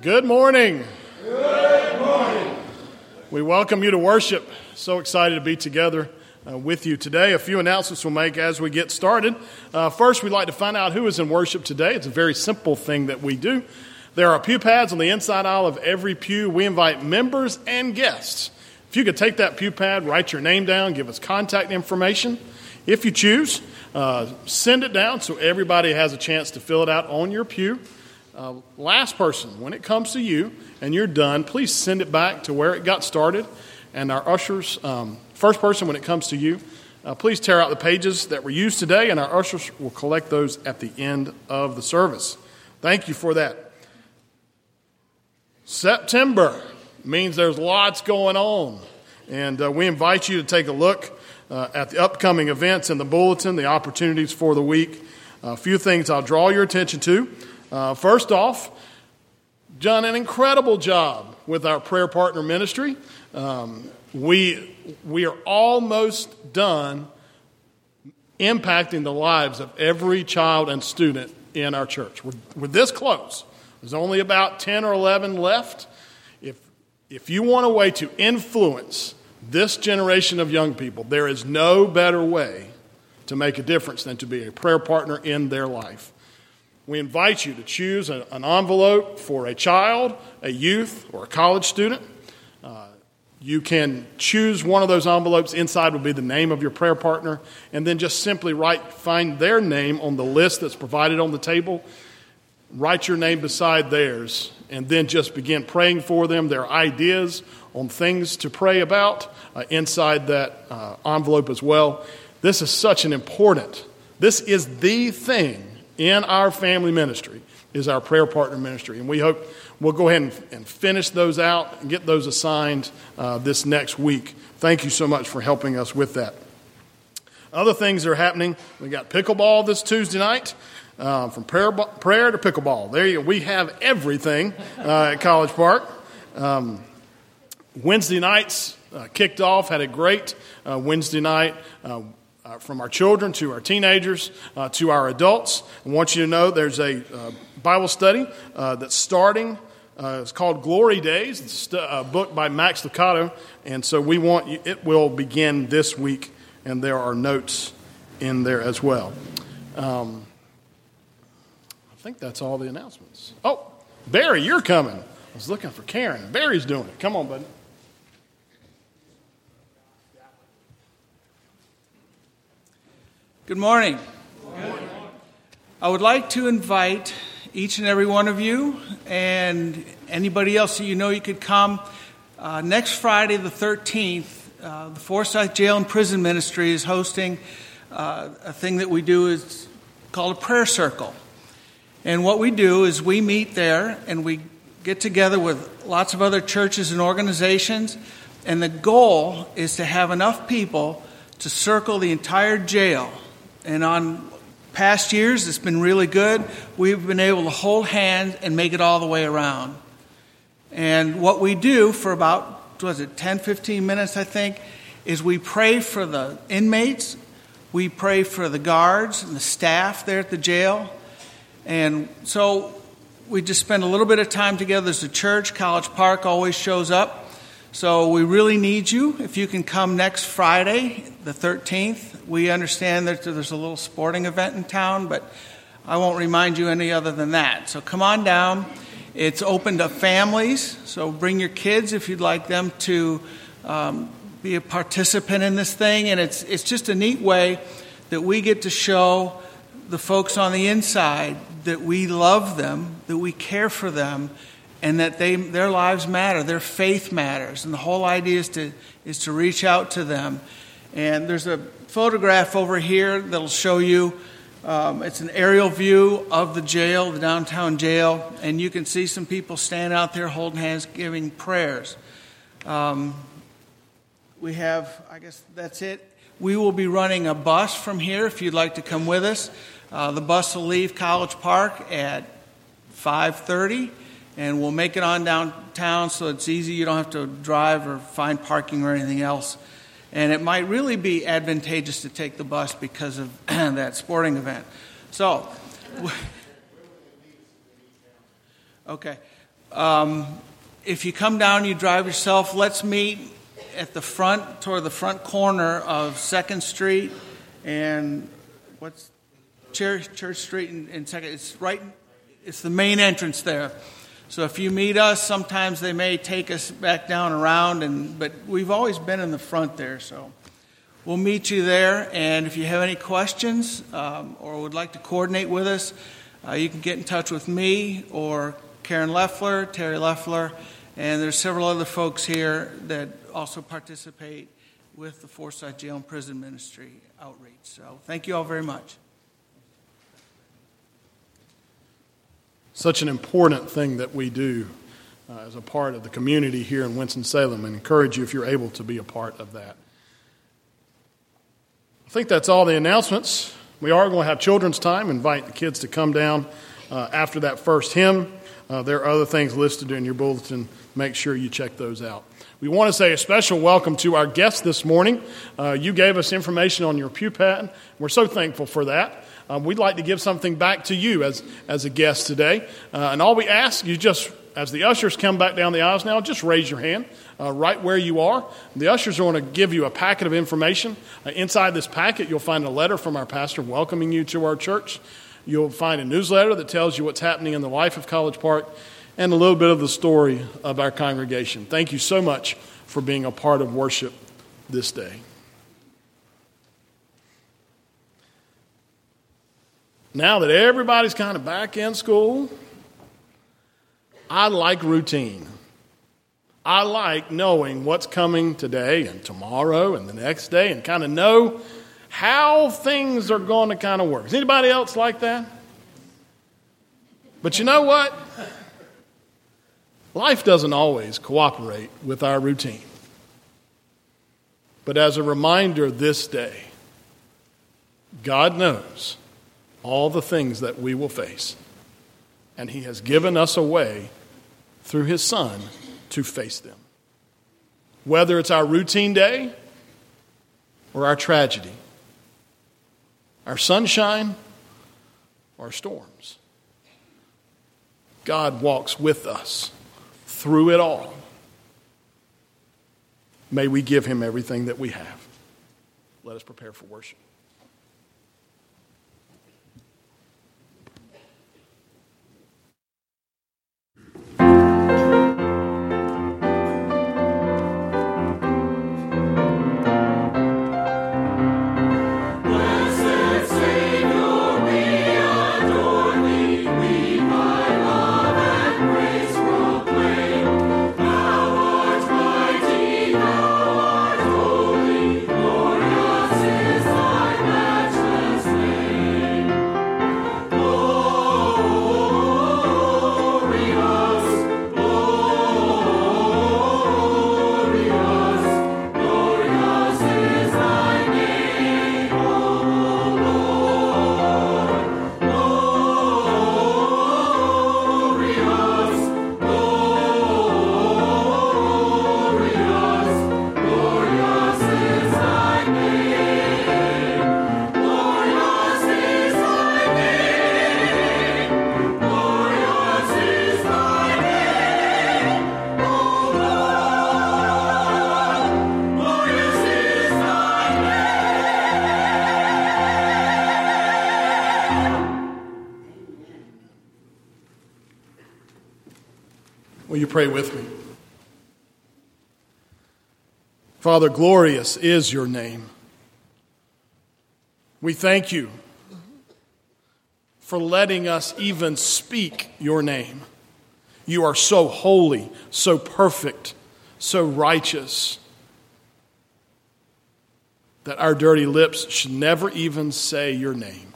Good morning. Good morning. We welcome you to worship. So excited to be together with you today. A few announcements we'll make as we get started. First, we'd like to find out who is in worship today. It's a very simple thing that we do. There are pew pads on the inside aisle of every pew. We invite members and guests. If you could take that pew pad, write your name down, give us contact information. If you choose, send it down so everybody has a chance to fill it out on your pew. Last person, when it comes to you and you're done, please send it back to where it got started. And our ushers, first person, when it comes to you, please tear out the pages that were used today, and our ushers will collect those at the end of the service. Thank you for that. September means there's lots going on, and we invite you to take a look at the upcoming events in the bulletin, the opportunities for the week. A few things I'll draw your attention to. First off, done an incredible job with our prayer partner ministry. We are almost done impacting the lives of every child and student in our church. We're this close. There's only about 10 or 11 left. If you want a way to influence this generation of young people, there is no better way to make a difference than to be a prayer partner in their life. We invite you to choose an envelope for a child, a youth, or a college student. You can choose one of those envelopes. Inside will be the name of your prayer partner, and then just simply find their name on the list that's provided on the table. Write your name beside theirs, and then just begin praying for them, their ideas on things to pray about inside that envelope as well. This is this is the thing in our family ministry, is our prayer partner ministry. And we hope we'll go ahead and finish those out and get those assigned this next week. Thank you so much for helping us with that. Other things that are happening, we got pickleball this Tuesday night. From prayer to pickleball. There you go. We have everything at College Park. Wednesday nights kicked off, had a great Wednesday night. From our children to our teenagers to our adults. I want you to know there's a Bible study that's starting. It's called Glory Days. It's a book by Max Lucado. And so it will begin this week, and there are notes in there as well. I think that's all the announcements. Oh, Barry, you're coming. I was looking for Karen. Barry's doing it. Come on, buddy. Good morning. Good morning. I would like to invite each and every one of you and anybody else that you know you could come. Next Friday, the 13th, the Forsyth Jail and Prison Ministry is hosting a thing that we do is called a prayer circle. And what we do is we meet there and we get together with lots of other churches and organizations. And the goal is to have enough people to circle the entire jail. And on past years, it's been really good. We've been able to hold hands and make it all the way around. And what we do for about, 10, 15 minutes, I think, is we pray for the inmates. We pray for the guards and the staff there at the jail. And so we just spend a little bit of time together as a church. College Park always shows up. So we really need you. If you can come next Friday, the 13th. We understand that there's a little sporting event in town, but I won't remind you any other than that. So come on down. It's open to families, so bring your kids if you'd like them to be a participant in this thing. And it's just a neat way that we get to show the folks on the inside that we love them, that we care for them, and that their lives matter, their faith matters. And the whole idea is to reach out to them. And there's a photograph over here that'll show you, it's an aerial view of the jail, the downtown jail, and you can see some people standing out there holding hands, giving prayers. We have, I guess that's it. We will be running a bus from here if you'd like to come with us. The bus will leave College Park at 5:30. And we'll make it on downtown so it's easy. You don't have to drive or find parking or anything else. And it might really be advantageous to take the bus because of that sporting event. So, okay. If you come down, you drive yourself, let's meet at the front, toward the front corner of 2nd Street and Church Street and 2nd. It's the main entrance there. So if you meet us, sometimes they may take us back down around, but we've always been in the front there. So we'll meet you there. And if you have any questions or would like to coordinate with us, you can get in touch with me or Karen Leffler, Terry Leffler, and there's several other folks here that also participate with the Forsyth Jail and Prison Ministry outreach. So thank you all very much. Such an important thing that we do as a part of the community here in Winston-Salem, and encourage you if you're able to be a part of that. I think that's all the announcements. We are going to have children's time. Invite the kids to come down after that first hymn. There are other things listed in your bulletin. Make sure you check those out. We want to say a special welcome to our guests this morning. You gave us information on your pew pattern. We're so thankful for that. We'd like to give something back to you as a guest today. And all we ask, you just, as the ushers come back down the aisles now, just raise your hand right where you are. The ushers are going to give you a packet of information. Inside this packet, you'll find a letter from our pastor welcoming you to our church. You'll find a newsletter that tells you what's happening in the life of College Park and a little bit of the story of our congregation. Thank you so much for being a part of worship this day. Now that everybody's kind of back in school, I like routine. I like knowing what's coming today and tomorrow and the next day and kind of know how things are going to kind of work. Is anybody else like that? But you know what? Life doesn't always cooperate with our routine. But as a reminder this day, God knows all the things that we will face. And He has given us a way through His Son to face them. Whether it's our routine day or our tragedy, our sunshine or storms, God walks with us through it all. May we give Him everything that we have. Let us prepare for worship. Will you pray with me? Father, glorious is your name. We thank you for letting us even speak your name. You are so holy, so perfect, so righteous that our dirty lips should never even say your name.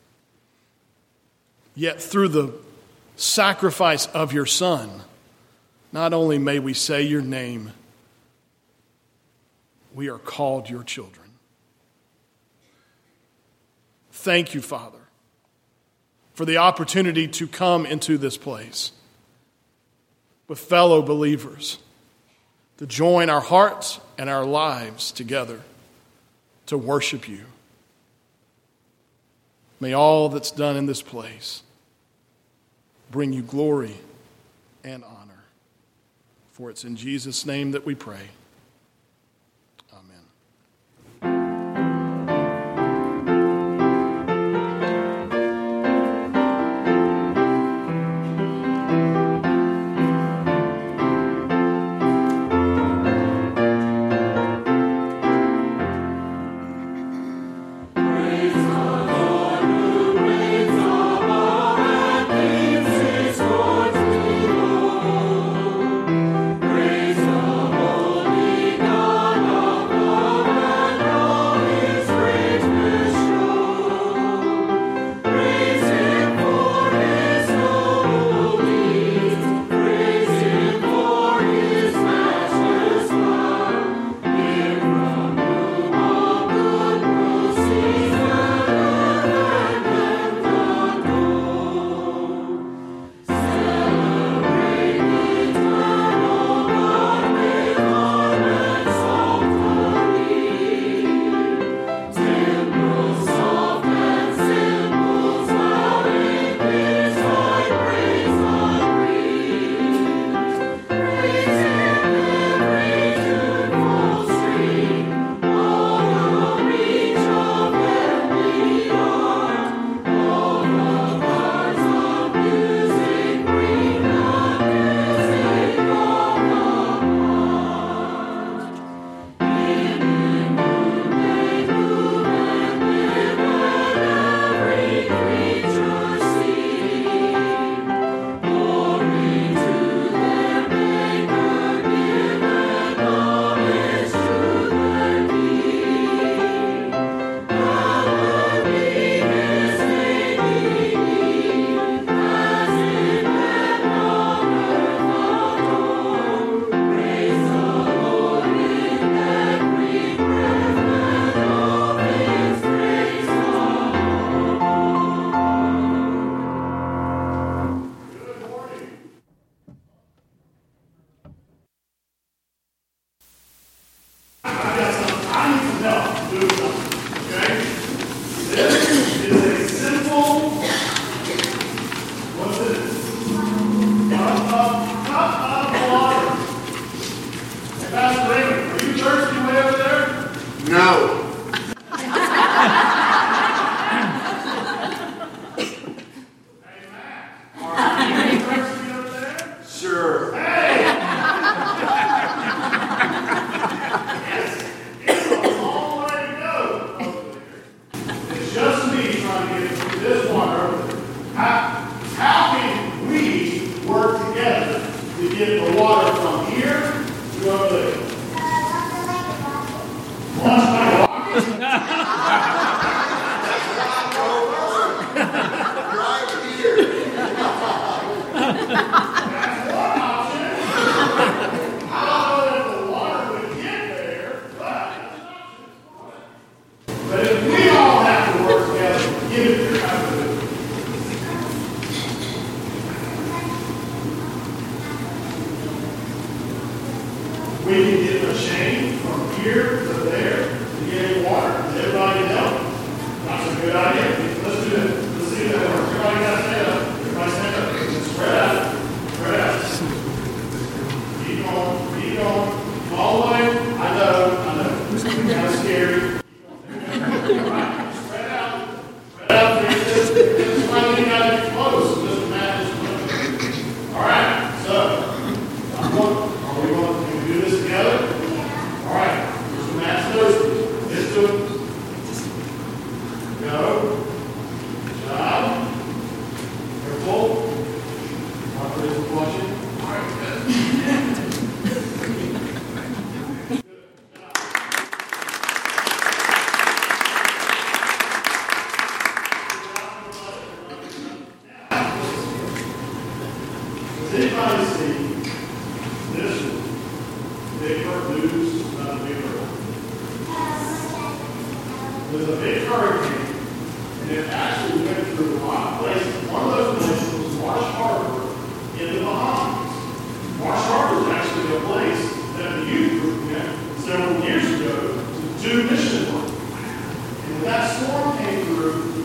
Yet through the sacrifice of your Son, not only may we say your name, we are called your children. Thank you, Father, for the opportunity to come into this place with fellow believers, to join our hearts and our lives together to worship you. May all that's done in this place bring you glory and honor. For it's in Jesus' name that we pray.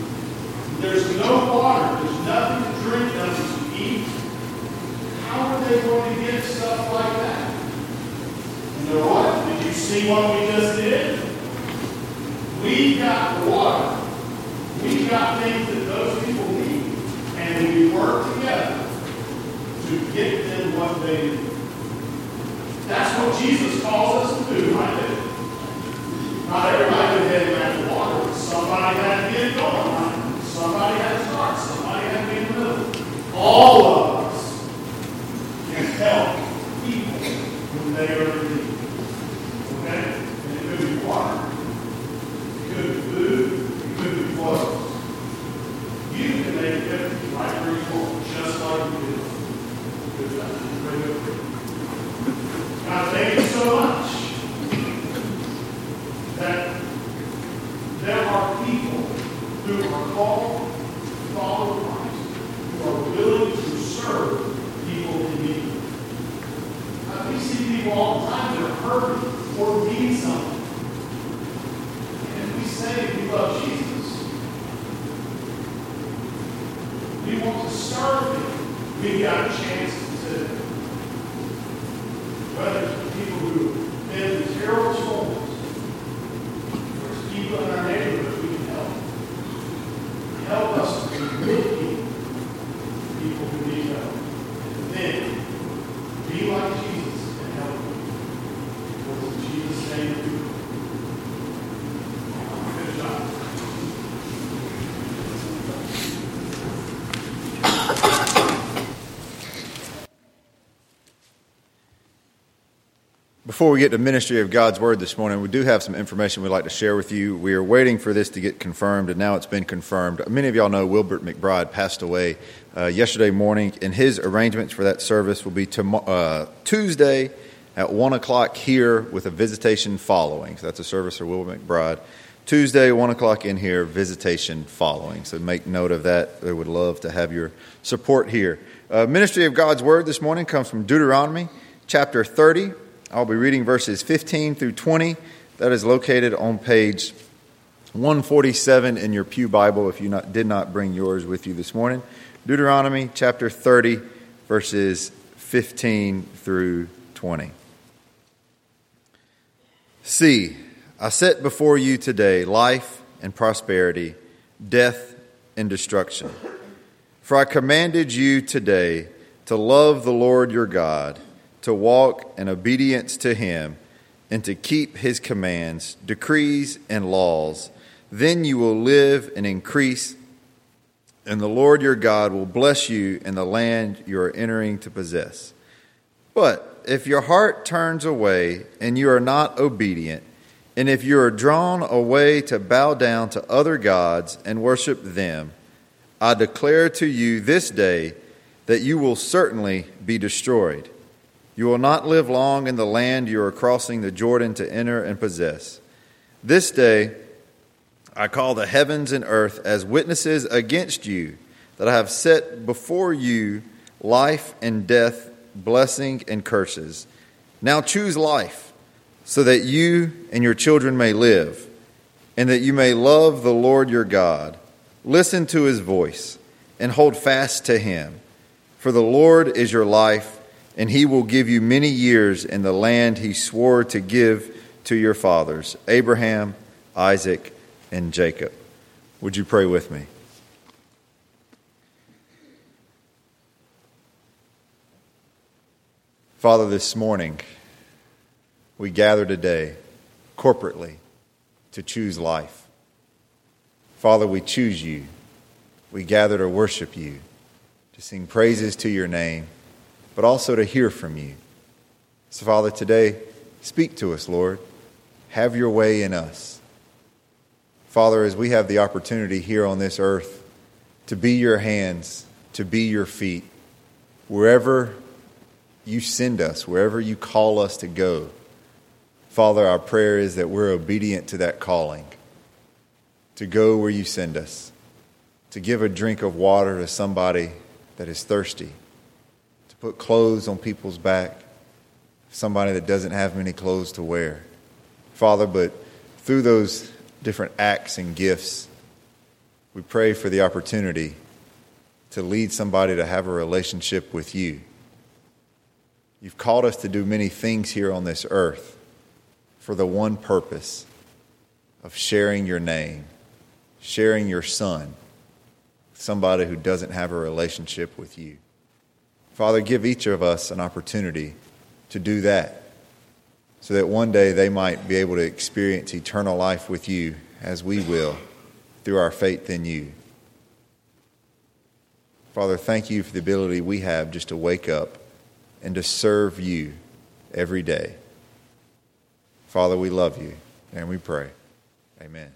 There's no water. There's nothing to drink, nothing to eat. How are they they going to get stuff like that? You know what? Did you see what we just did? We got water. We got things that those people need. And we work together to get them what they need. That's what Jesus calls us to do, right there. Not everybody could head around the water, but somebody had to get it going, right? Somebody had to start. Somebody had to be in the middle. All of us can help people when they are in need. Okay? And it could be water. It could be food. It could be clothes. You can make a difference right where you are, just like you did. God, thank you so much that there are people who are called to follow Christ, who are willing to serve people in need. We see people all the time that are hurting or need something. And we say we love Jesus. We want to serve Him. We've got a chance to do it. Whether it's people who've been in terrible storms, or it's people in our neighborhood we can help. Help us to meet people who need help. And then be like Jesus and help them. Because in Jesus' name we do. Good job. Before we get to Ministry of God's Word this morning, we do have some information we'd like to share with you. We are waiting for this to get confirmed, and now it's been confirmed. Many of y'all know Wilbert McBride passed away yesterday morning, and his arrangements for that service will be Tuesday at 1 o'clock here with a visitation following. So that's a service for Wilbert McBride. Tuesday, 1 o'clock in here, visitation following. So make note of that. We would love to have your support here. Ministry of God's Word this morning comes from Deuteronomy chapter 30. I'll be reading verses 15 through 20. That is located on page 147 in your pew Bible if you did not bring yours with you this morning. Deuteronomy chapter 30, verses 15 through 20. See, I set before you today life and prosperity, death and destruction. For I commanded you today to love the Lord your God, to walk in obedience to Him, and to keep His commands, decrees, and laws. Then you will live and increase, and the Lord your God will bless you in the land you are entering to possess. But if your heart turns away and you are not obedient, and if you are drawn away to bow down to other gods and worship them, I declare to you this day that you will certainly be destroyed. You will not live long in the land you are crossing the Jordan to enter and possess. This day I call the heavens and earth as witnesses against you, that I have set before you life and death, blessing and curses. Now choose life, so that you and your children may live, and that you may love the Lord your God. Listen to His voice, and hold fast to Him. For the Lord is your life, and He will give you many years in the land He swore to give to your fathers, Abraham, Isaac, and Jacob. Would you pray with me? Father, this morning we gather today corporately to choose life. Father, we choose you. We gather to worship you, to sing praises to your name, but also to hear from you. So, Father, today, speak to us, Lord. Have your way in us. Father, as we have the opportunity here on this earth to be your hands, to be your feet, wherever you send us, wherever you call us to go, Father, our prayer is that we're obedient to that calling, to go where you send us, to give a drink of water to somebody that is thirsty, to put clothes on people's back, somebody that doesn't have many clothes to wear. Father, but through those different acts and gifts, we pray for the opportunity to lead somebody to have a relationship with you. You've called us to do many things here on this earth for the one purpose of sharing your name, sharing your Son, somebody who doesn't have a relationship with you. Father, give each of us an opportunity to do that so that one day they might be able to experience eternal life with you as we will through our faith in you. Father, thank you for the ability we have just to wake up and to serve you every day. Father, we love you and we pray. Amen.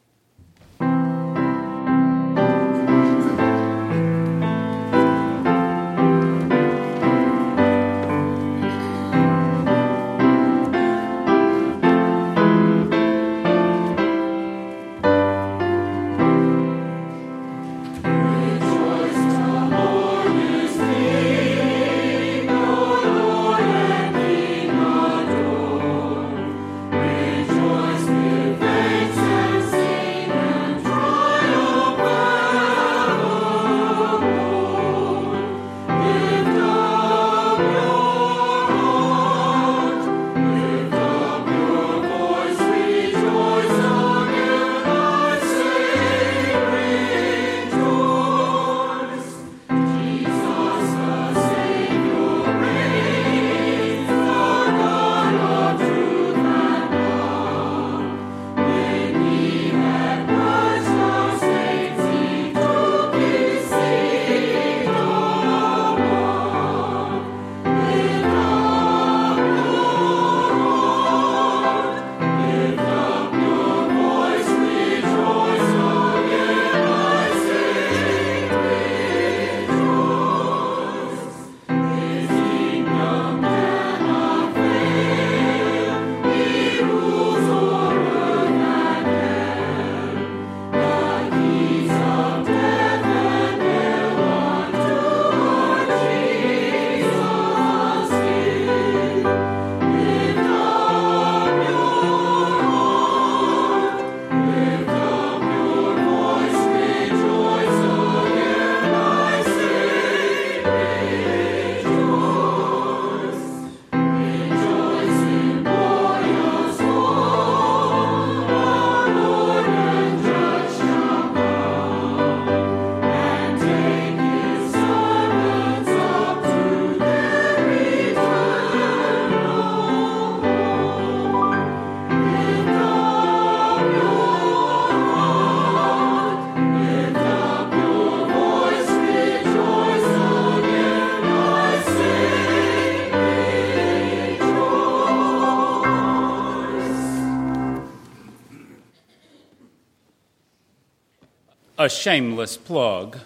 A shameless plug.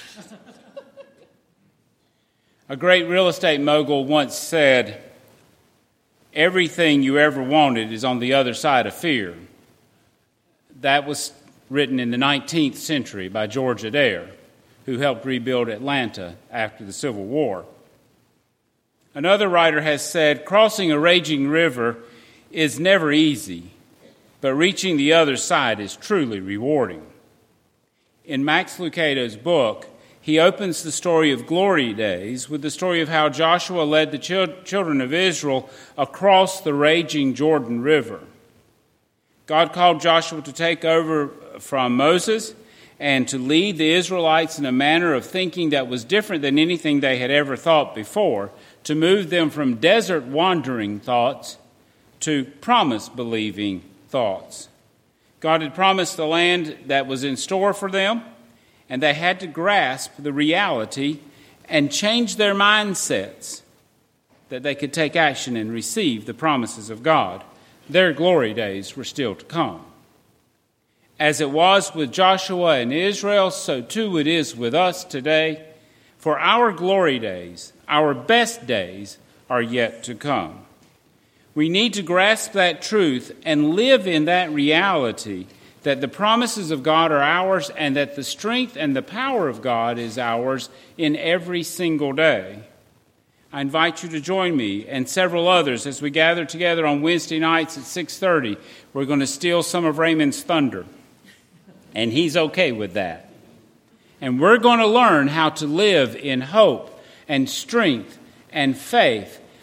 A great real estate mogul once said, "Everything you ever wanted is on the other side of fear." That was written in the 19th century by George Adair, who helped rebuild Atlanta after the Civil War. Another writer has said, "Crossing a raging river is never easy, but reaching the other side is truly rewarding." In Max Lucado's book, he opens the story of Glory Days with the story of how Joshua led the children of Israel across the raging Jordan River. God called Joshua to take over from Moses and to lead the Israelites in a manner of thinking that was different than anything they had ever thought before, to move them from desert-wandering thoughts to promise-believing thoughts. God had promised the land that was in store for them, and they had to grasp the reality and change their mindsets that they could take action and receive the promises of God. Their glory days were still to come. As it was with Joshua and Israel, so too it is with us today. For our glory days, our best days, are yet to come. We need to grasp that truth and live in that reality that the promises of God are ours and that the strength and the power of God is ours in every single day. I invite you to join me and several others as we gather together on Wednesday nights at 6:30. We're going to steal some of Raymond's thunder, and he's okay with that. And we're going to learn how to live in hope and strength and faith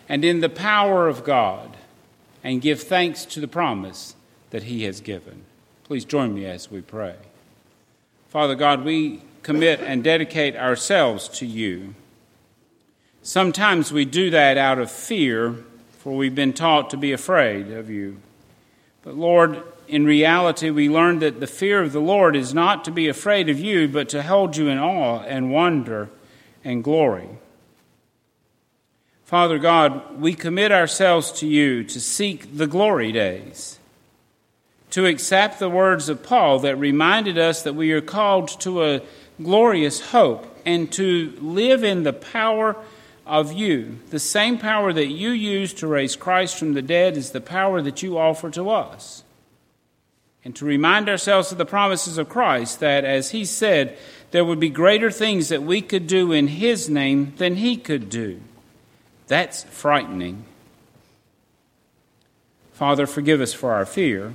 and in the power of God, and give thanks to the promise that he has given. Please join me as we pray. Father God, we commit and dedicate ourselves to you. Sometimes we do that out of fear, for we've been taught to be afraid of you. But Lord, in reality, we learn that the fear of the Lord is not to be afraid of you, but to hold you in awe and wonder and glory. Father God, we commit ourselves to you to seek the glory days, to accept the words of Paul that reminded us that we are called to a glorious hope and to live in the power of you. The same power that you used to raise Christ from the dead is the power that you offer to us. And to remind ourselves of the promises of Christ that, as he said, there would be greater things that we could do in his name than he could do. That's frightening. Father, forgive us for our fear.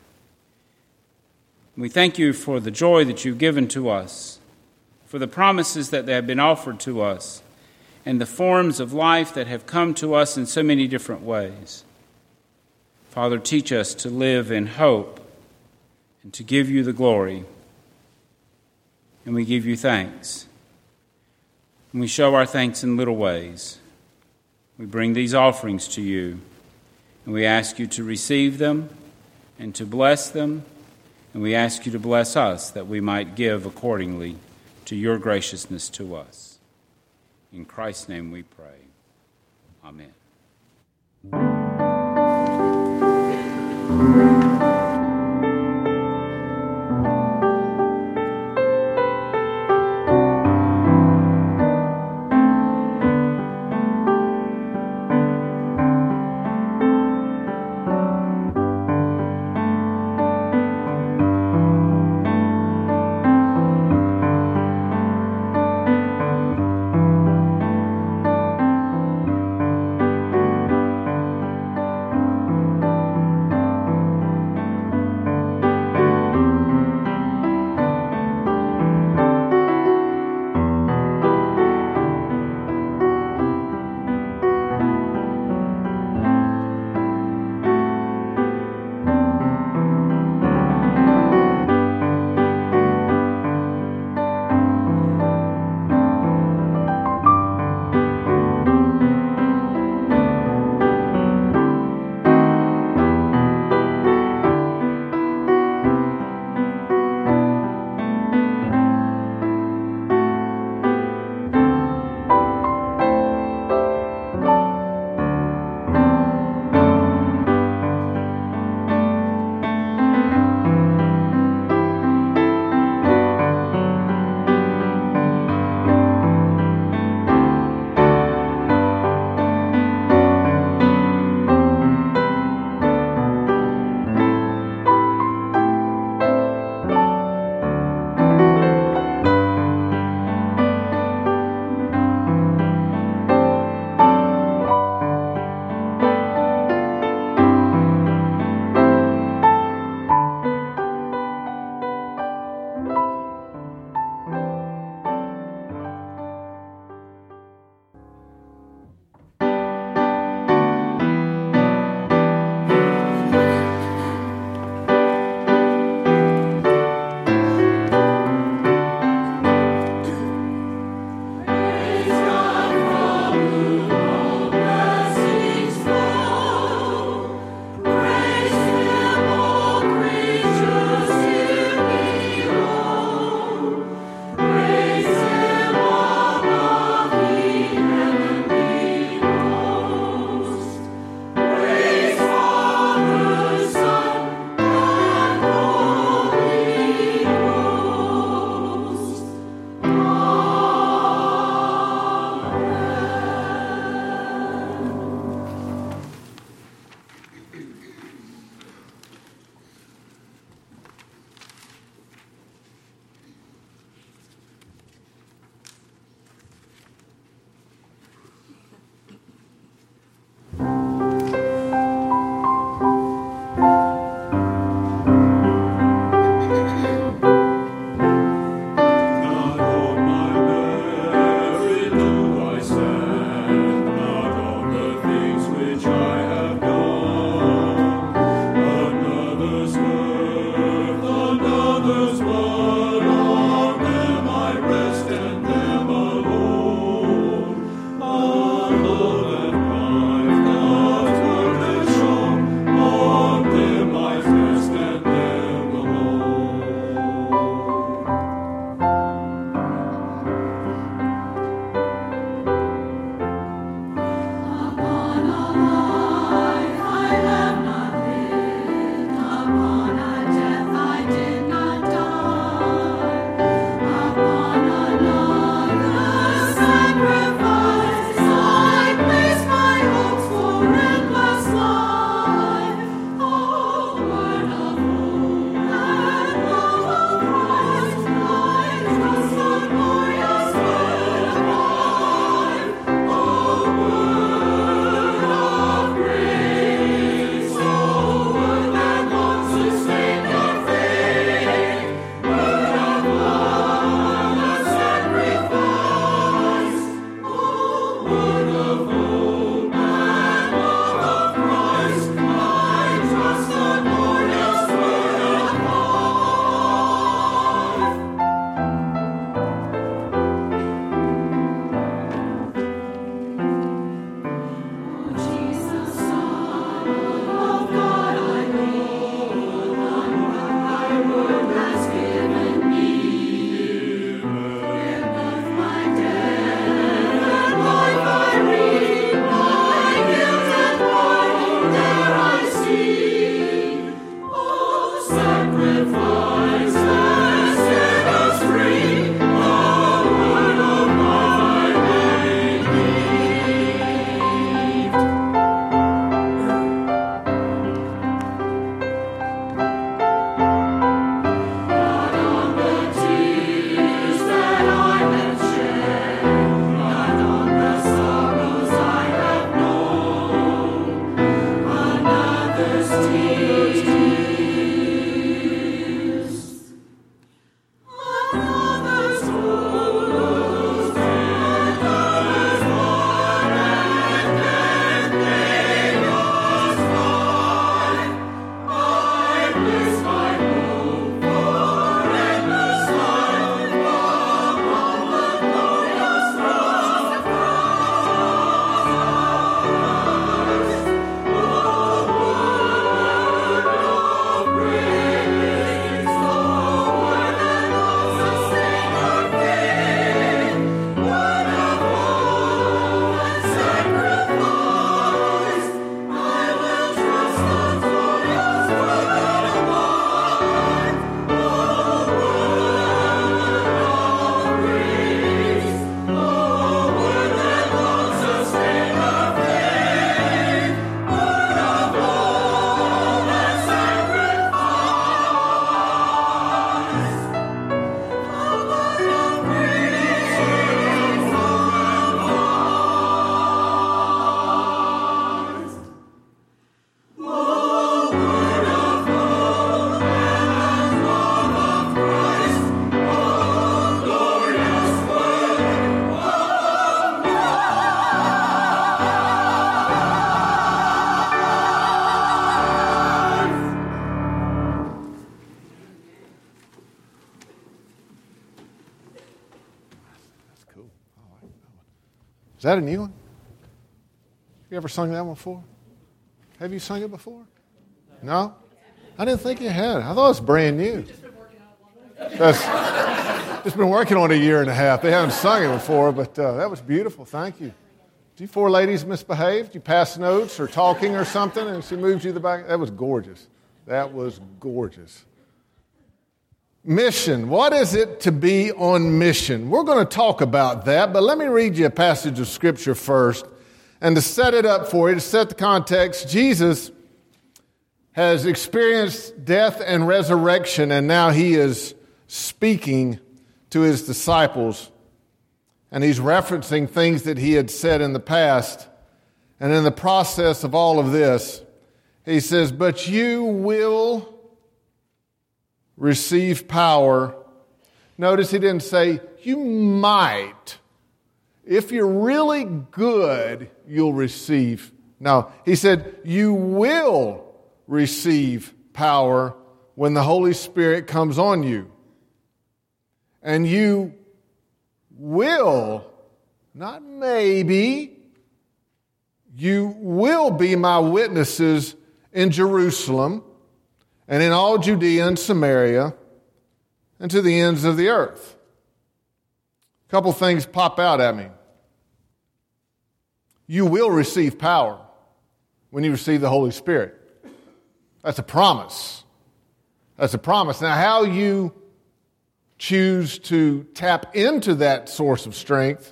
We thank you for the joy that you've given to us, for the promises that have been offered to us, and the forms of life that have come to us in so many different ways. Father, teach us to live in hope and to give you the glory. And we give you thanks. And we show our thanks in little ways. We bring these offerings to you, and we ask you to receive them and to bless them, and we ask you to bless us that we might give accordingly to your graciousness to us. In Christ's name we pray. Amen. that a new one? You ever sung that one before? Have you sung it before? No? I didn't think you had. I thought it was brand new. It's been working on it a year and a half. They haven't sung it before, but that was beautiful. Thank you. Did you four ladies misbehaved? You passed notes or talking or something, and she moved you to the back? That was gorgeous. That was gorgeous. Mission. What is it to be on mission? We're going to talk about that, but let me read you a passage of Scripture first. And to set it up for you, to set the context, Jesus has experienced death and resurrection, and now he is speaking to his disciples. And he's referencing things that he had said in the past. And in the process of all of this, he says, but you will receive power. Notice he didn't say, you might. If you're really good, you'll receive. No, he said, you will receive power when the Holy Spirit comes on you. And you will, not maybe, you will be my witnesses in Jerusalem and in all Judea and Samaria and to the ends of the earth. A couple things pop out at me. You will receive power when you receive the Holy Spirit. That's a promise. That's a promise. Now, how you choose to tap into that source of strength,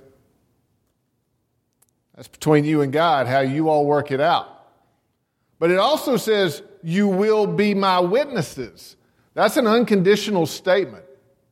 that's between you and God, how you all work it out. But it also says, you will be my witnesses. That's an unconditional statement.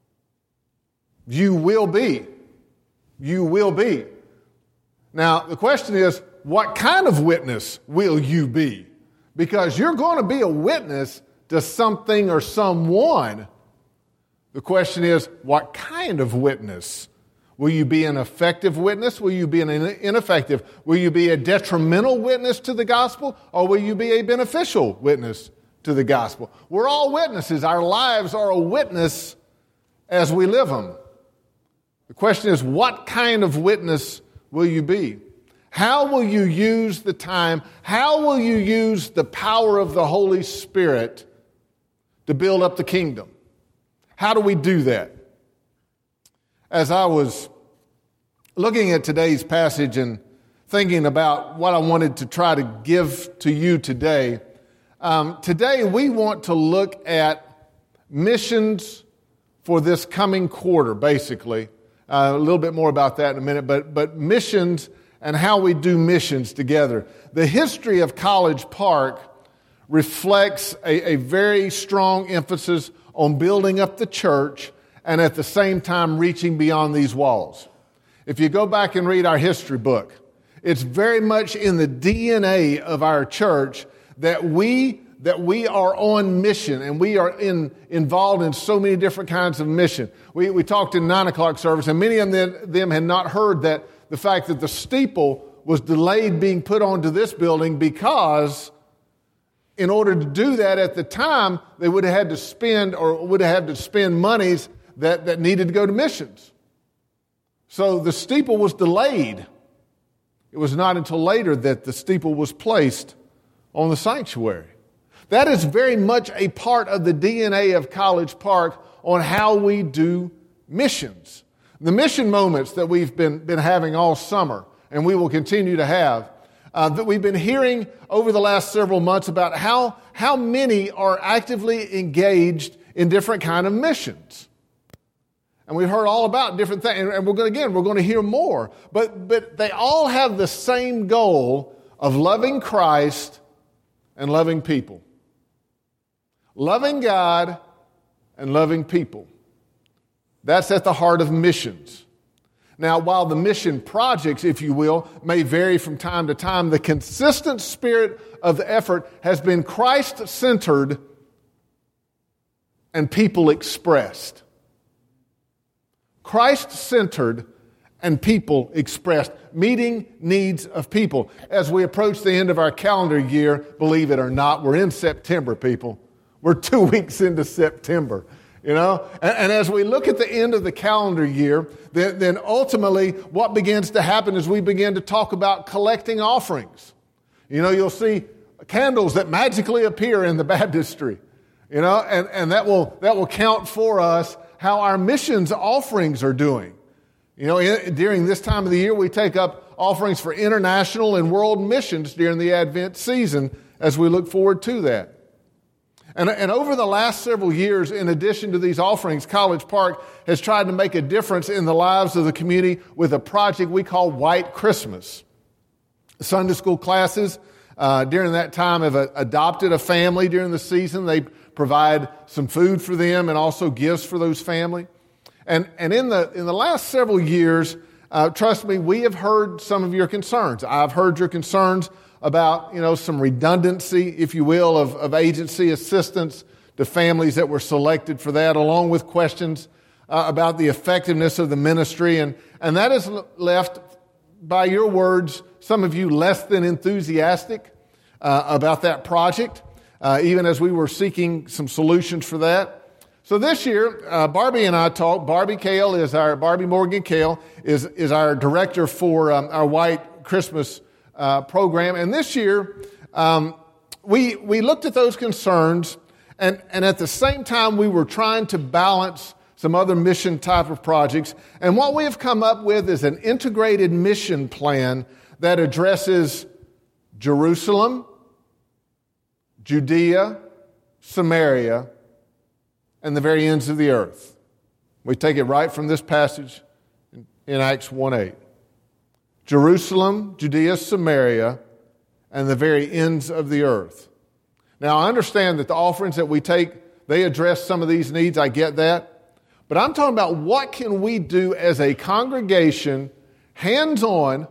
You will be. You will be. Now, the question is, what kind of witness will you be? Because you're going to be a witness to something or someone. The question is, what kind of witness? Will you be an effective witness? Will you be an ineffective? Will you be a detrimental witness to the gospel? Or will you be a beneficial witness to the gospel? We're all witnesses. Our lives are a witness as we live them. The question is, what kind of witness will you be? How will you use the time? How will you use the power of the Holy Spirit to build up the kingdom? How do we do that? As I was looking at today's passage and thinking about what I wanted to try to give to you today, today we want to look at missions for this coming quarter, basically. A little bit more about that in a minute, but missions and how we do missions together. The history of College Park reflects a very strong emphasis on building up the church and at the same time reaching beyond these walls. If you go back and read our history book, it's very much in the DNA of our church that we are on mission and we are involved in so many different kinds of mission. We talked in 9 o'clock service, and many of them had not heard that the fact that the steeple was delayed being put onto this building because in order to do that at the time, they would have had to spend monies that needed to go to missions. So the steeple was delayed. It was not until later that the steeple was placed on the sanctuary. That is very much a part of the DNA of College Park on how we do missions. The mission moments that we've been having all summer, and we will continue to have, that we've been hearing over the last several months about how many are actively engaged in different kind of missions. And we've heard all about different things, and we're going to hear more. But they all have the same goal of loving Christ and loving people. Loving God and loving people. That's at the heart of missions. Now, while the mission projects, if you will, may vary from time to time, the consistent spirit of the effort has been Christ-centered and people expressed. Christ-centered and people expressed, meeting needs of people. As we approach the end of our calendar year, believe it or not, we're in September, people. We're 2 weeks into September. You know, and as we look at the end of the calendar year, then ultimately what begins to happen is we begin to talk about collecting offerings. You know, you'll see candles that magically appear in the baptistry, you know, and that will count for us how our missions offerings are doing. You know, during this time of the year, we take up offerings for international and world missions during the Advent season as we look forward to that. And over the last several years, in addition to these offerings, College Park has tried to make a difference in the lives of the community with a project we call White Christmas. Sunday school classes during that time have adopted a family during the season. They provide some food for them and also gifts for those families. And in the last several years, trust me, we have heard some of your concerns. I've heard your concerns about, you know, some redundancy, if you will, of agency assistance to families that were selected for that, along with questions about the effectiveness of the ministry. And that has left, by your words, some of you less than enthusiastic about that project, even as we were seeking some solutions for that. So this year, Barbie and I talked. Barbie Morgan Kale is our director for our White Christmas program. And this year, we looked at those concerns, and at the same time, we were trying to balance some other mission type of projects. And what we have come up with is an integrated mission plan that addresses Jerusalem, Judea, Samaria, and the very ends of the earth. We take it right from this passage in Acts 1:8. Jerusalem, Judea, Samaria, and the very ends of the earth. Now, I understand that the offerings that we take, they address some of these needs. I get that. But I'm talking about what can we do as a congregation, hands-on,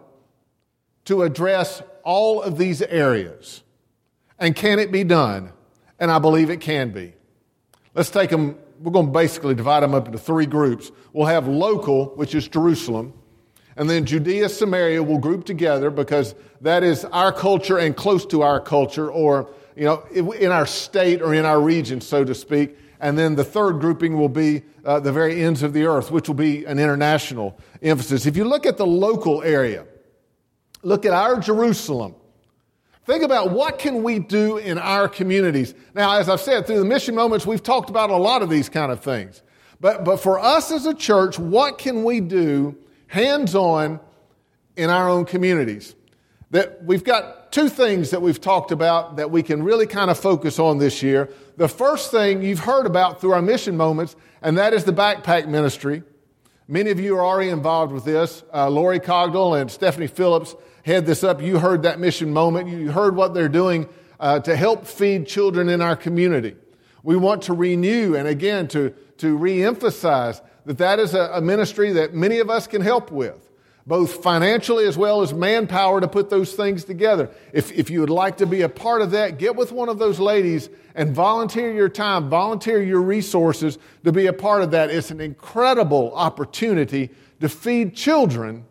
to address all of these areas. And can it be done? And I believe it can be. Let's take them, we're going to basically divide them up into three groups. We'll have local, which is Jerusalem. And then Judea, Samaria will group together because that is our culture and close to our culture, or, you know, in our state or in our region, so to speak. And then the third grouping will be the very ends of the earth, which will be an international emphasis. If you look at the local area, look at our Jerusalem. Think about what can we do in our communities. Now, as I've said, through the mission moments, we've talked about a lot of these kind of things. But for us as a church, what can we do hands-on in our own communities? That we've got two things that we've talked about that we can really kind of focus on this year. The first thing you've heard about through our mission moments, and that is the backpack ministry. Many of you are already involved with this. Lori Cogdell and Stephanie Phillips head this up. You heard that mission moment. You heard what they're doing to help feed children in our community. We want to renew and again to reemphasize that is a ministry that many of us can help with, both financially as well as manpower to put those things together. If you would like to be a part of that, get with one of those ladies and volunteer your time, volunteer your resources to be a part of that. It's an incredible opportunity to feed children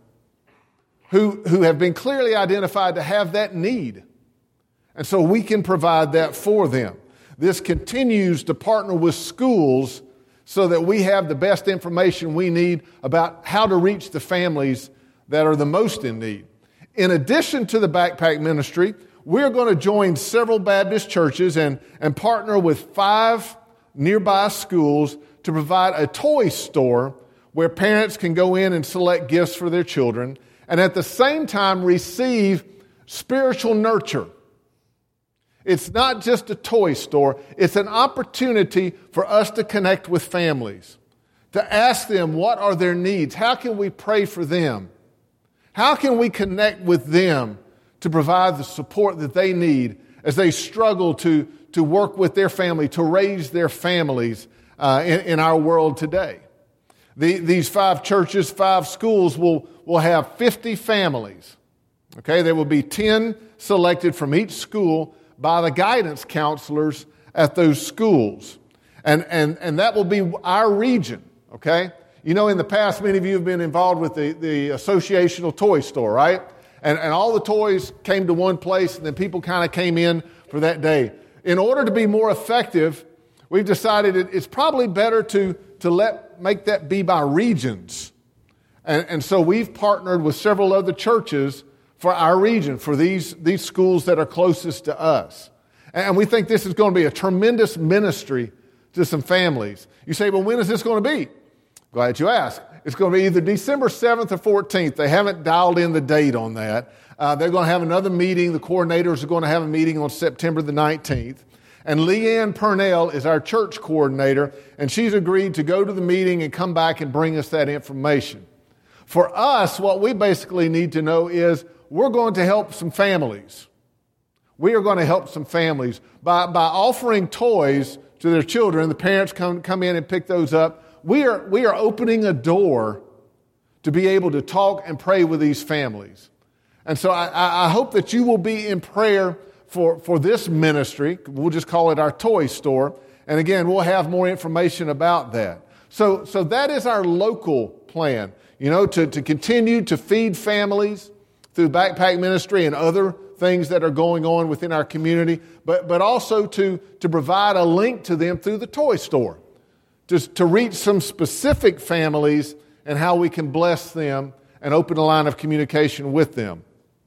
who have been clearly identified to have that need. And so we can provide that for them. This continues to partner with schools so that we have the best information we need about how to reach the families that are the most in need. In addition to the backpack ministry, we're going to join several Baptist churches and partner with 5 nearby schools to provide a toy store where parents can go in and select gifts for their children and at the same time receive spiritual nurture. It's not just a toy store. It's an opportunity for us to connect with families, to ask them what are their needs. How can we pray for them? How can we connect with them to provide the support that they need as they struggle to work with their family, to raise their families in our world today? These 5 churches, 5 schools will have 50 families. Okay, there will be 10 selected from each school by the guidance counselors at those schools. And that will be our region, okay? You know, in the past, many of you have been involved with the associational toy store, right? And all the toys came to one place, and then people kind of came in for that day. In order to be more effective, we've decided it's probably better to make that be by regions. And so we've partnered with several other churches for our region, for these schools that are closest to us. And we think this is going to be a tremendous ministry to some families. You say, well, when is this going to be? Glad you asked. It's going to be either December 7th or 14th. They haven't dialed in the date on that. They're going to have another meeting. The coordinators are going to have a meeting on September the 19th. And Leanne Purnell is our church coordinator, and she's agreed to go to the meeting and come back and bring us that information. For us, what we basically need to know is we're going to help some families. We are going to help some families by offering toys to their children. The parents come in and pick those up. We are opening a door to be able to talk and pray with these families. And so I hope that you will be in prayer for this ministry. We'll just call it our toy store. And again, we'll have more information about that. So that is our local plan, to continue to feed families through backpack ministry and other things that are going on within our community, but also to provide a link to them through the toy store, just to reach some specific families and how we can bless them and open a line of communication with them.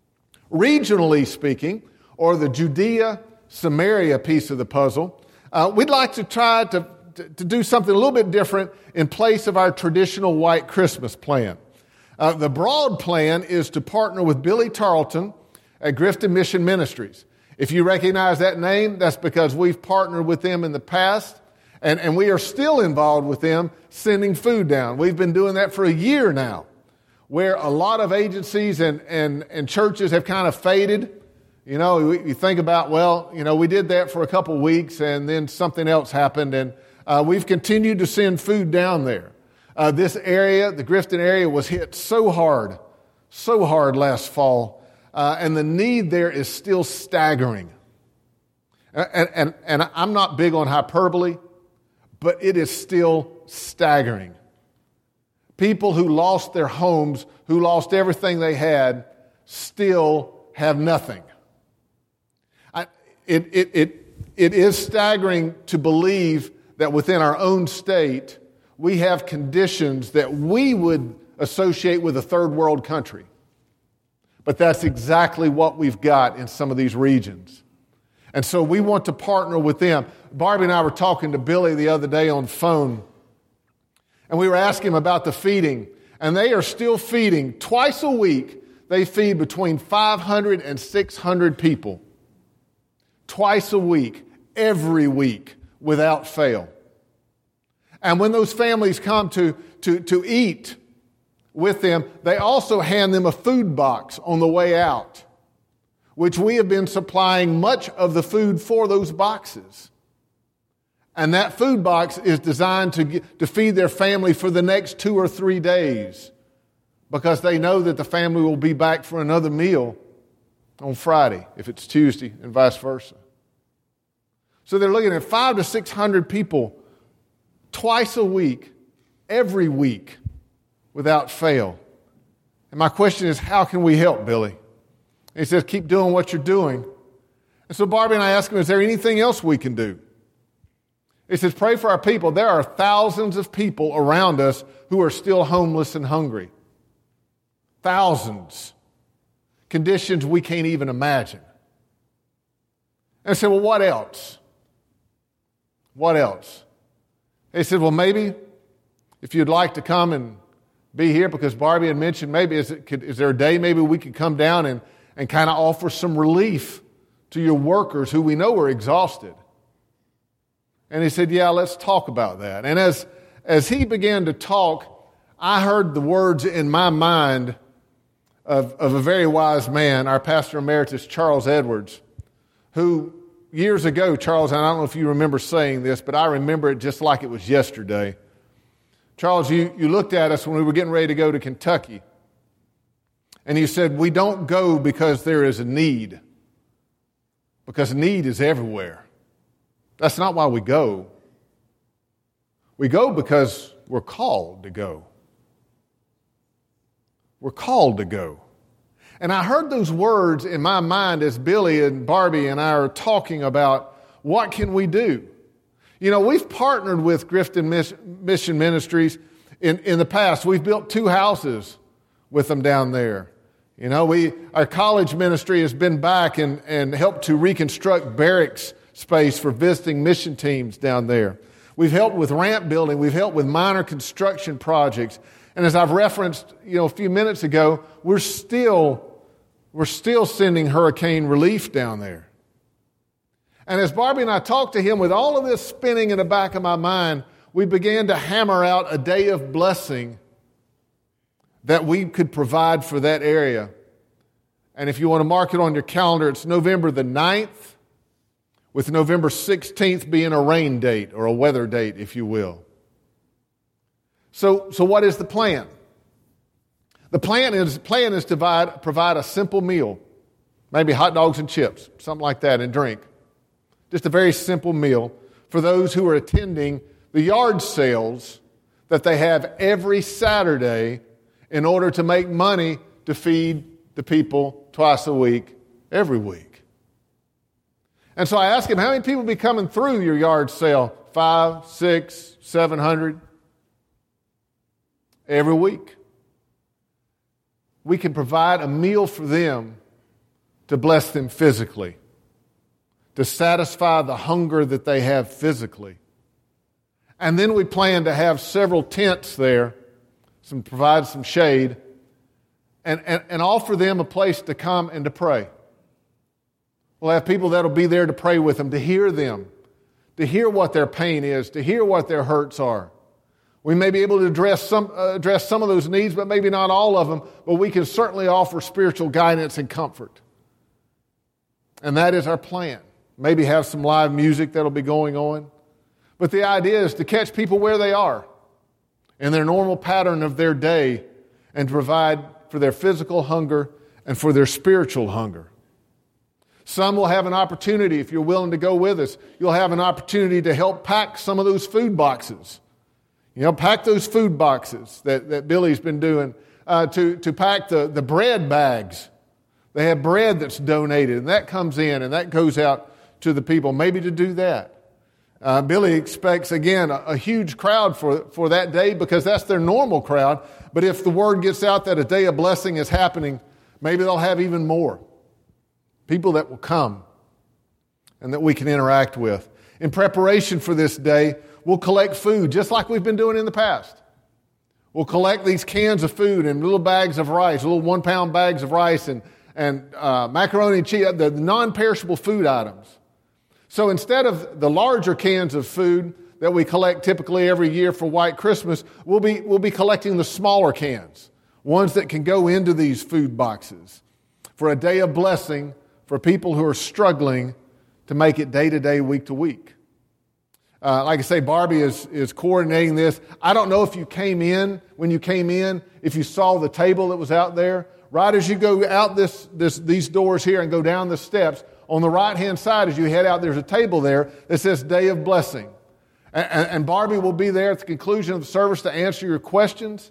Regionally speaking, or the Judea-Samaria piece of the puzzle, we'd like to try to do something a little bit different in place of our traditional white Christmas plan. The broad plan is to partner with Billy Tarleton at Grifton Mission Ministries. If you recognize that name, that's because we've partnered with them in the past, and we are still involved with them sending food down. We've been doing that for a year now, where a lot of agencies and churches have kind of faded. You think about, we did that for a couple weeks, and then something else happened, and we've continued to send food down there. This area, the Grifton area, was hit so hard last fall. And the need there is still staggering. And I'm not big on hyperbole, but it is still staggering. People who lost their homes, who lost everything they had, still have nothing. It is staggering to believe that within our own state, we have conditions that we would associate with a third world country. But that's exactly what we've got in some of these regions. And so we want to partner with them. Barbie and I were talking to Billy the other day on the phone, and we were asking him about the feeding. And they are still feeding. Twice a week, they feed between 500 and 600 people. Twice a week, every week, without fail. And when those families come to eat with them, they also hand them a food box on the way out, which we have been supplying much of the food for those boxes. And that food box is designed to feed their family for the next 2 or 3 days, because they know that the family will be back for another meal on Friday, if it's Tuesday, and vice versa. So they're looking at 500 to 600 people twice a week, every week, without fail. And my question is, how can we help, Billy? And he says, keep doing what you're doing. And so Barbie and I asked him, is there anything else we can do? He says, pray for our people. There are thousands of people around us who are still homeless and hungry. Thousands. Conditions we can't even imagine. And I said, well, what else? What else? He said, well, maybe if you'd like to come and be here, because Barbie had mentioned maybe is there a day maybe we could come down and kind of offer some relief to your workers who we know are exhausted. And he said, yeah, let's talk about that. And as he began to talk, I heard the words in my mind of a very wise man, our pastor emeritus, Charles Edwards, who years ago, Charles, and I don't know if you remember saying this, but I remember it just like it was yesterday. Charles, you looked at us when we were getting ready to go to Kentucky, and you said, we don't go because there is a need, because need is everywhere. That's not why we go. We go because we're called to go. We're called to go. And I heard those words in my mind as Billy and Barbie and I are talking about what can we do. You know, we've partnered with Grifton Mission Ministries in the past. We've built 2 houses with them down there. You know, our college ministry has been back and helped to reconstruct barracks space for visiting mission teams down there. We've helped with ramp building. We've helped with minor construction projects. And as I've referenced, a few minutes ago, we're still sending hurricane relief down there. And as Barbie and I talked to him, with all of this spinning in the back of my mind, we began to hammer out a day of blessing that we could provide for that area. And if you want to mark it on your calendar, it's November the 9th, with November 16th being a rain date or a weather date, if you will. So what is the plan? The plan is to provide a simple meal, maybe hot dogs and chips, something like that, and drink. Just a very simple meal for those who are attending the yard sales that they have every Saturday in order to make money to feed the people twice a week, every week. And so I asked him, how many people be coming through your yard sale? 500, 600, 700? Every week. We can provide a meal for them to bless them physically, to satisfy the hunger that they have physically. And then we plan to have several tents there, provide some shade, and offer them a place to come and to pray. We'll have people that will be there to pray with them, to hear them, to hear what their pain is, to hear what their hurts are. We may be able to address some of those needs, but maybe not all of them, but we can certainly offer spiritual guidance and comfort. And that is our plan. Maybe have some live music that'll be going on. But the idea is to catch people where they are in their normal pattern of their day and to provide for their physical hunger and for their spiritual hunger. Some will have an opportunity, if you're willing to go with us, you'll have an opportunity to help pack some of those food boxes. Pack those food boxes that Billy's been doing, to pack the bread bags. They have bread that's donated, and that comes in, and that goes out to the people, maybe to do that. Billy expects, again, a huge crowd for that day because that's their normal crowd. But if the word gets out that a day of blessing is happening, maybe they'll have even more people that will come and that we can interact with. In preparation for this day, we'll collect food just like we've been doing in the past. We'll collect these cans of food and little bags of rice, little 1-pound bags of rice and macaroni and cheese, the non-perishable food items. So instead of the larger cans of food that we collect typically every year for White Christmas, we'll be collecting the smaller cans, ones that can go into these food boxes for a day of blessing for people who are struggling to make it day to day, week to week. Like I say, Barbie is coordinating this. I don't know if when you came in, if you saw the table that was out there. Right as you go out these doors here and go down the steps, on the right-hand side as you head out, there's a table there that says Day of Blessing. And Barbie will be there at the conclusion of the service to answer your questions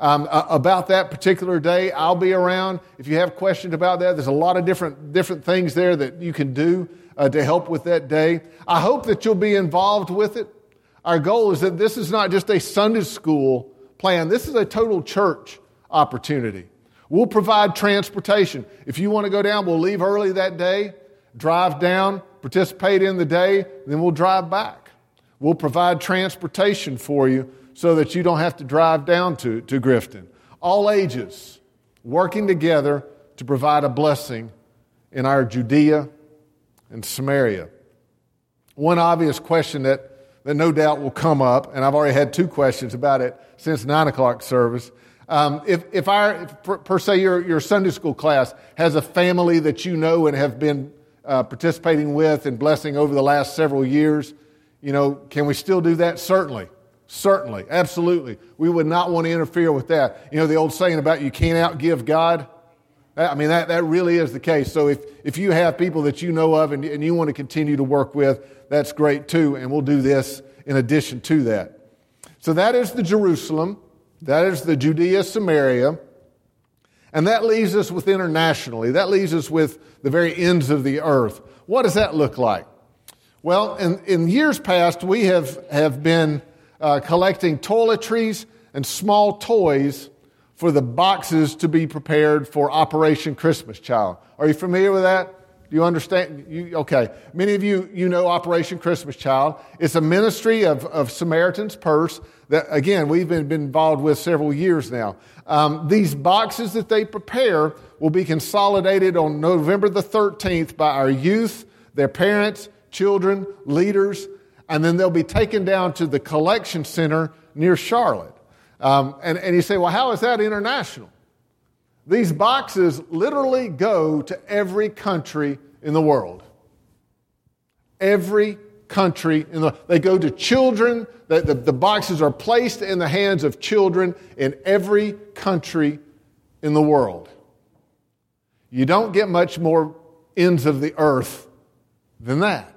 about that particular day. I'll be around. If you have questions about that, there's a lot of different things there that you can do to help with that day. I hope that you'll be involved with it. Our goal is that this is not just a Sunday school plan. This is a total church opportunity. We'll provide transportation. If you want to go down, we'll leave early that day, drive down, participate in the day, then we'll drive back. We'll provide transportation for you so that you don't have to drive down to Grifton. All ages working together to provide a blessing in our Judea and Samaria. One obvious question that no doubt will come up, and I've already had 2 questions about it since 9 o'clock service. If your Sunday school class has a family that you know and have been participating with and blessing over the last several years, can we still do that? Certainly, absolutely. We would not want to interfere with that. The old saying about you can't outgive God. That really is the case. So if you have people that you know of and you want to continue to work with, that's great too, and we'll do this in addition to that. So that is the Jerusalem. That is the Judea, Samaria. And that leaves us with internationally. That leaves us with the very ends of the earth. What does that look like? Well, in years past, we have been collecting toiletries and small toys for the boxes to be prepared for Operation Christmas Child. Are you familiar with that? Do you understand? Okay. Many of you know Operation Christmas Child. It's a ministry of Samaritan's Purse that, again, we've been involved with several years now. These boxes that they prepare will be consolidated on November the 13th by our youth, their parents, children, leaders, and then they'll be taken down to the collection center near Charlotte. And you say, well, how is that international? These boxes literally go to every country in the world. Every country they go to children. The boxes are placed in the hands of children in every country in the world. You don't get much more ends of the earth than that.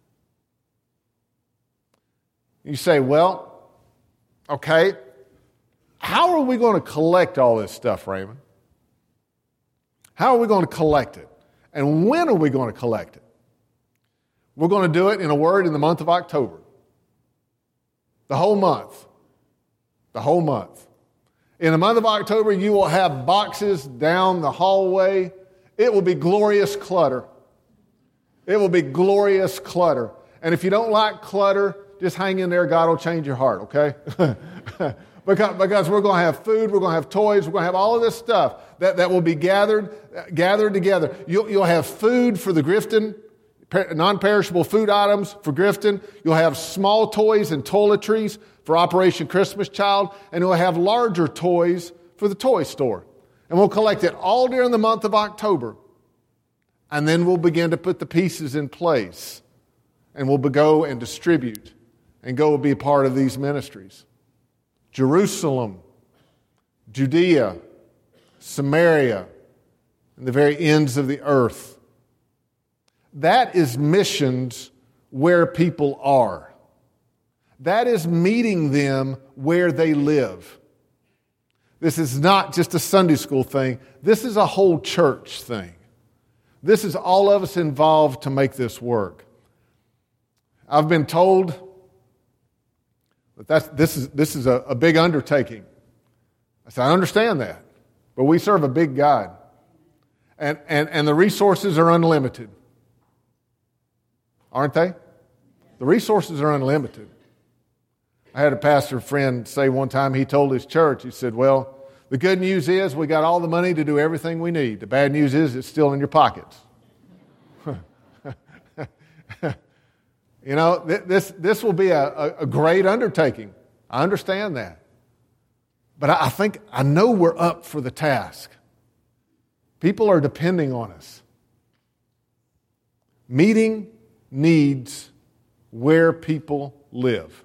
You say, well, okay, how are we going to collect all this stuff, Raymond? How are we going to collect it? And when are we going to collect it? We're going to do it, in a word, in the month of October. The whole month. The whole month. In the month of October, you will have boxes down the hallway. It will be glorious clutter. It will be glorious clutter. And if you don't like clutter, just hang in there. God will change your heart, okay? Because we're going to have food, we're going to have toys, we're going to have all of this stuff that will be gathered together. You'll have food for the Grifton, non-perishable food items for Grifton. You'll have small toys and toiletries for Operation Christmas Child, and you'll have larger toys for the toy store. And we'll collect it all during the month of October. And then we'll begin to put the pieces in place. And we'll go and distribute and go be a part of these ministries. Jerusalem, Judea, Samaria, and the very ends of the earth. That is missions where people are. That is meeting them where they live. This is not just a Sunday school thing. This is a whole church thing. This is all of us involved to make this work. I've been told that this is a big undertaking. I said, I understand that, but we serve a big God, and the resources are unlimited, aren't they? The resources are unlimited. I had a pastor friend say one time, he told his church, he said, well, the good news is we got all the money to do everything we need. The bad news is it's still in your pockets. You know, this will be a great undertaking. I understand that. But I know we're up for the task. People are depending on us. Meeting needs where people live.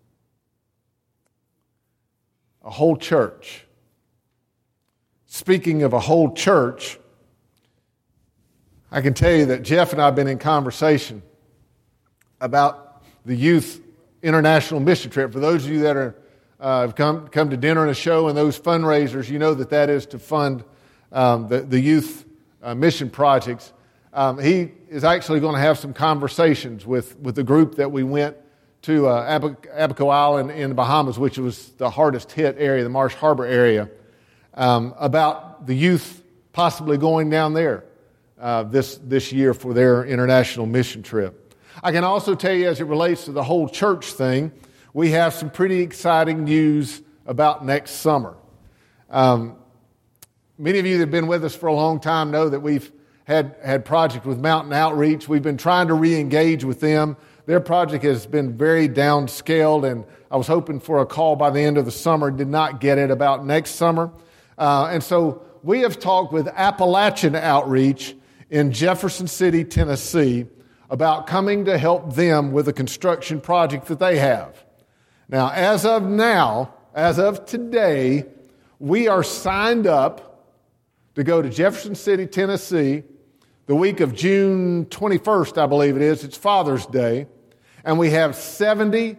A whole church. Speaking of a whole church, I can tell you that Jeff and I have been in conversation about the youth international mission trip. For those of you that have come to dinner and a show and those fundraisers, you know that is to fund the youth mission projects. He is actually going to have some conversations with the group that we went to Abaco Island in the Bahamas, which was the hardest hit area, the Marsh Harbor area, about the youth possibly going down there this year for their international mission trip. I can also tell you, as it relates to the whole church thing, we have some pretty exciting news about next summer. Many of you that have been with us for a long time know that we've had project with Mountain Outreach. We've been trying to re-engage with them. Their project has been very downscaled, and I was hoping for a call by the end of the summer, did not get it about next summer. And so we have talked with Appalachian Outreach in Jefferson City, Tennessee, about coming to help them with a construction project that they have. Now, as of today, we are signed up to go to Jefferson City, Tennessee, the week of June 21st, I believe it is. It's Father's Day. And we have 70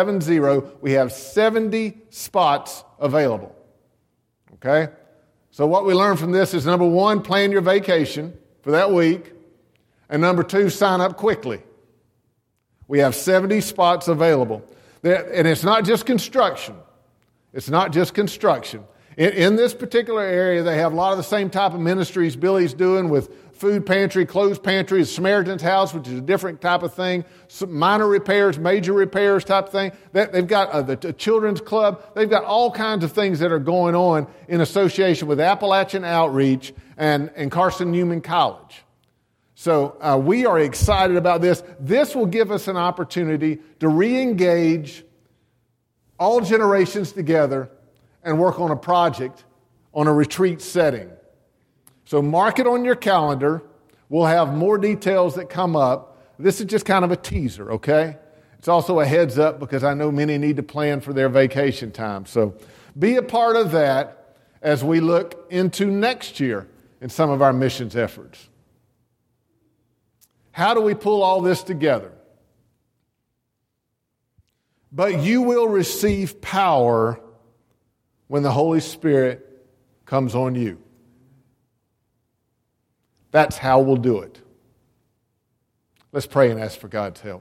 spots available. Okay? So what we learned from this is, number one, plan your vacation for that week. And number two, sign up quickly. We have 70 spots available. And it's not just construction. It's not just construction. In this particular area, they have a lot of the same type of ministries Billy's doing with food pantry, clothes pantry, Samaritan's House, which is a different type of thing, some minor repairs, major repairs type of thing. They've got the children's club. They've got all kinds of things that are going on in association with Appalachian Outreach and Carson Newman College. So we are excited about this. This will give us an opportunity to re-engage all generations together and work on a project on a retreat setting. So mark it on your calendar. We'll have more details that come up. This is just kind of a teaser, okay? It's also a heads up because I know many need to plan for their vacation time. So be a part of that as we look into next year in some of our missions efforts. How do we pull all this together? But you will receive power when the Holy Spirit comes on you. That's how we'll do it. Let's pray and ask for God's help.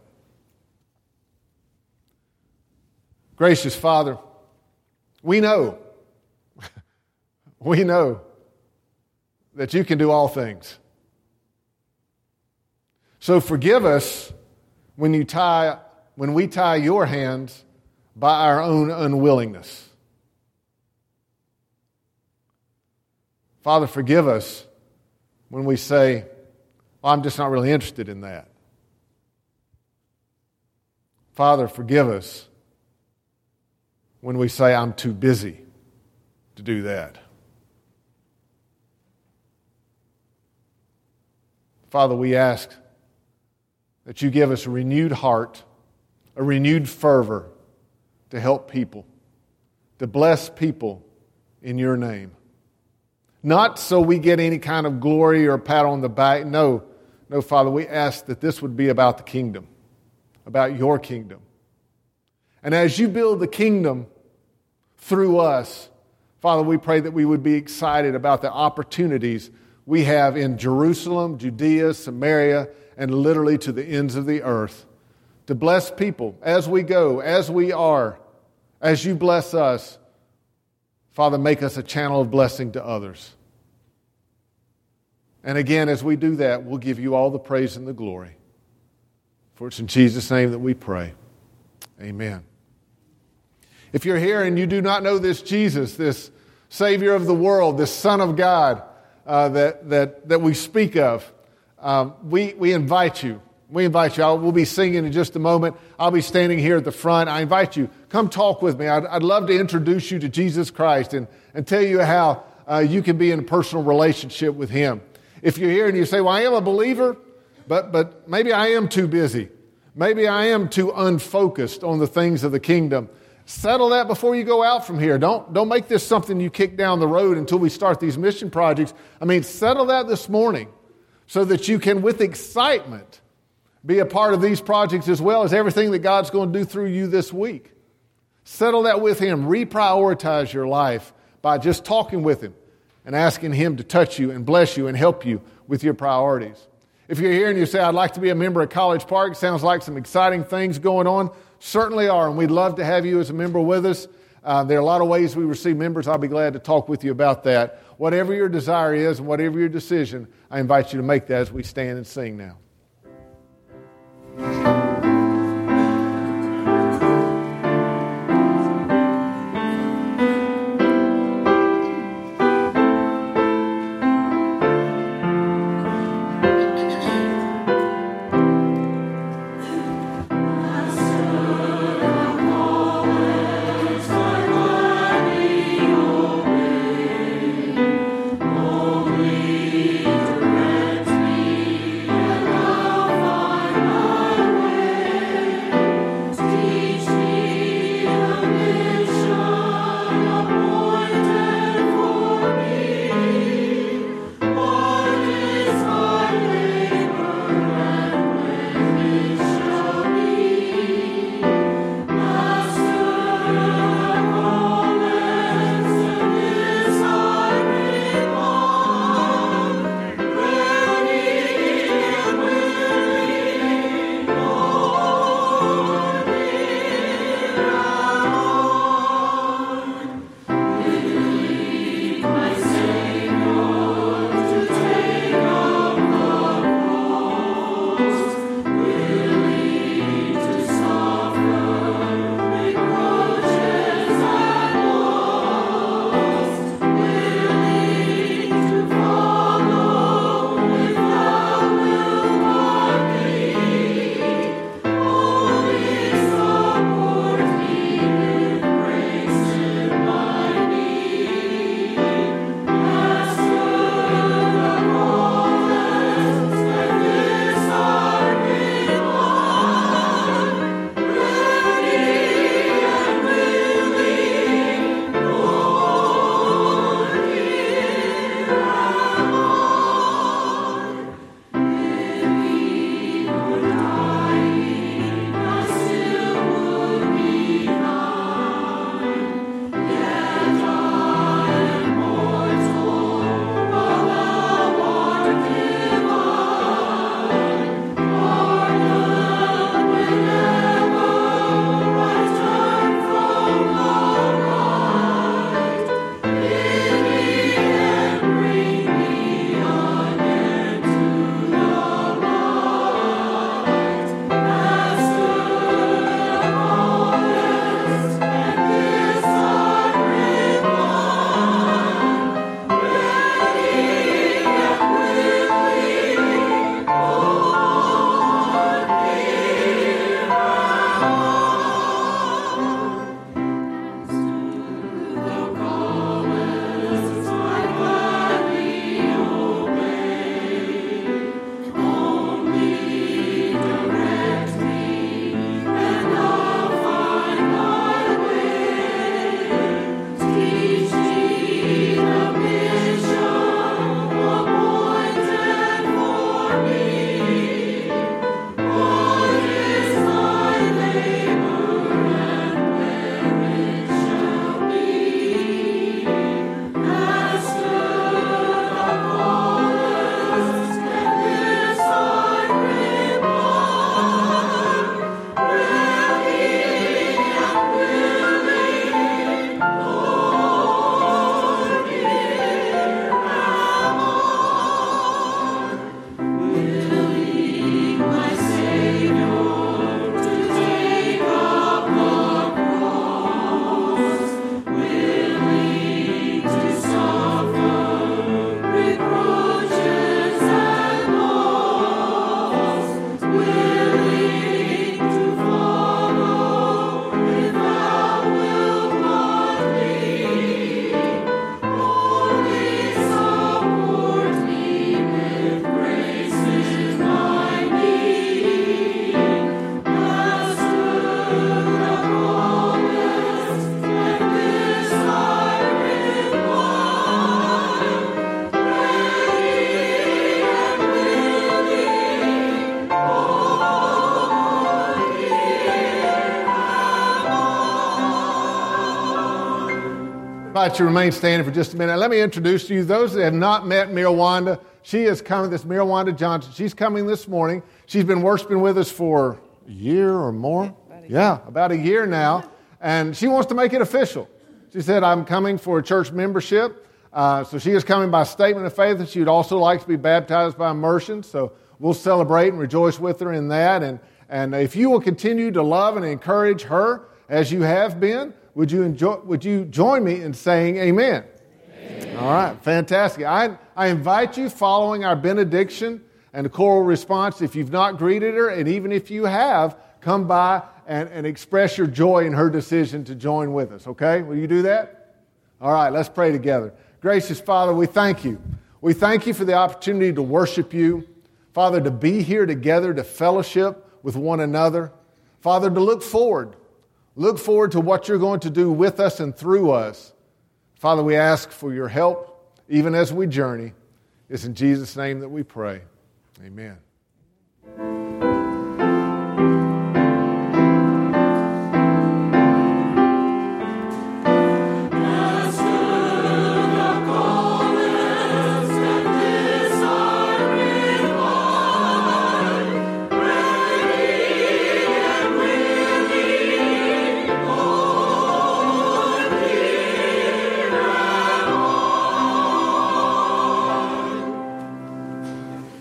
Gracious Father, we know that you can do all things. So forgive us when we tie your hands by our own unwillingness. Father, forgive us when we say, well, I'm just not really interested in that. Father, forgive us when we say, I'm too busy to do that. Father, we ask that you give us a renewed heart, a renewed fervor to help people, to bless people in your name. Not so we get any kind of glory or pat on the back. No, Father, we ask that this would be about the kingdom, about your kingdom. And as you build the kingdom through us, Father, we pray that we would be excited about the opportunities we have in Jerusalem, Judea, Samaria, and literally to the ends of the earth to bless people as we go, as we are, as you bless us. Father, make us a channel of blessing to others. And again, as we do that, we'll give you all the praise and the glory. For it's in Jesus' name that we pray. Amen. If you're here and you do not know this Jesus, this Savior of the world, this Son of God that we speak of, we invite you. We invite you. We'll be singing in just a moment. I'll be standing here at the front. I invite you, come talk with me. I'd love to introduce you to Jesus Christ and tell you how you can be in a personal relationship with Him. If you're here and you say, well, I am a believer, but maybe I am too busy. Maybe I am too unfocused on the things of the kingdom. Settle that before you go out from here. Don't make this something you kick down the road until we start these mission projects. Settle that this morning so that you can, with excitement, be a part of these projects as well as everything that God's going to do through you this week. Settle that with Him. Reprioritize your life by just talking with Him and asking Him to touch you and bless you and help you with your priorities. If you're here and you say, I'd like to be a member of College Park, sounds like some exciting things going on, certainly are, and we'd love to have you as a member with us. There are a lot of ways we receive members. I'll be glad to talk with you about that. Whatever your desire is and whatever your decision, I invite you to make that as we stand and sing now. Direct me To remain standing for just a minute. Let me introduce to you those that have not met Mirwanda. She is coming, this Mirwanda Johnson. She's coming this morning. She's been worshiping with us for a year or more. About a year now. And she wants to make it official. She said, I'm coming for a church membership. So she is coming by statement of faith, and she would also like to be baptized by immersion. So we'll celebrate and rejoice with her in that. And if you will continue to love and encourage her as you have been, would you join me in saying amen? Amen. All right, fantastic. I invite you, following our benediction and the choral response, if you've not greeted her, and even if you have, come by and express your joy in her decision to join with us, okay? Will you do that? All right, let's pray together. Gracious Father, we thank you. We thank you for the opportunity to worship you. Father, to be here together, to fellowship with one another. Father, to look forward. Look forward to what you're going to do with us and through us. Father, we ask for your help, even as we journey. It's in Jesus' name that we pray. Amen.